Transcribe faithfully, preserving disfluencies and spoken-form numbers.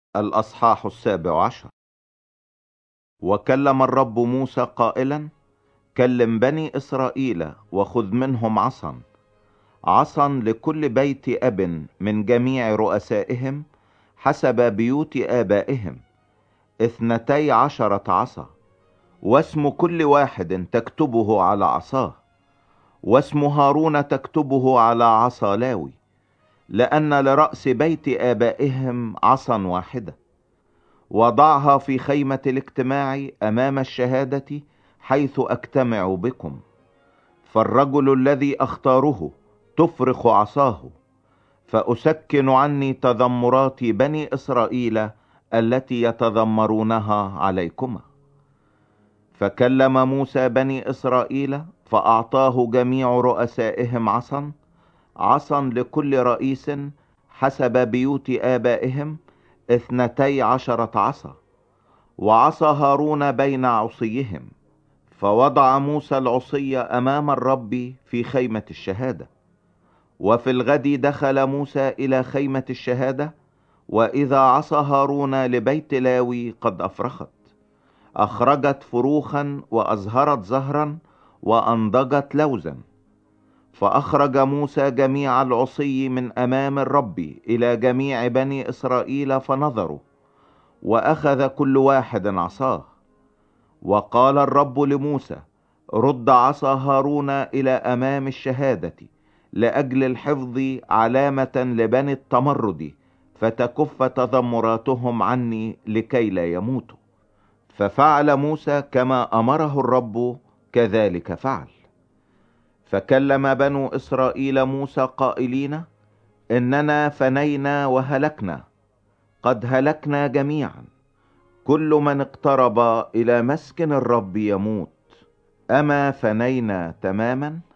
الأصحاح السابع عشر. وكلم الرب موسى قائلا: كلم بني إسرائيل وخذ منهم عصا عصا لكل بيت أب من جميع رؤسائهم حسب بيوت آبائهم، اثنتي عشرة عصا، واسم كل واحد تكتبه على عصاه، واسم هارون تكتبه على عصا لاوي، لأن لرأس بيت آبائهم عصا واحدة. وضعها في خيمة الاجتماع أمام الشهادة حيث أجتمع بكم. فالرجل الذي أختاره تفرخ عصاه، فأسكن عني تذمرات بني إسرائيل التي يتذمرونها عليكما. فكلم موسى بني إسرائيل فأعطاه جميع رؤسائهم عصا عصا لكل رئيس حسب بيوت آبائهم، اثنتي عشرة عصا، وعصا هارون بين عصيهم. فوضع موسى العصي أمام الرب في خيمة الشهادة. وفي الغد دخل موسى إلى خيمة الشهادة، وإذا عصا هارون لبيت لاوي قد أفرخت، أخرجت فروخا وأزهرت زهرا وأنضجت لوزا. فأخرج موسى جميع العصي من أمام الرب إلى جميع بني إسرائيل فنظروا، وأخذ كل واحد عصاه. وقال الرب لموسى: رد عصا هارون إلى أمام الشهادة لأجل الحفظ علامة لبني التمرد، فتكف تذمراتهم عني لكي لا يموتوا. ففعل موسى كما أمره الرب، كذلك فعل. فكلم بنو إسرائيل موسى قائلين: إننا فنينا وهلكنا، قد هلكنا جميعا، كل من اقترب إلى مسكن الرب يموت. أما فنينا تماما؟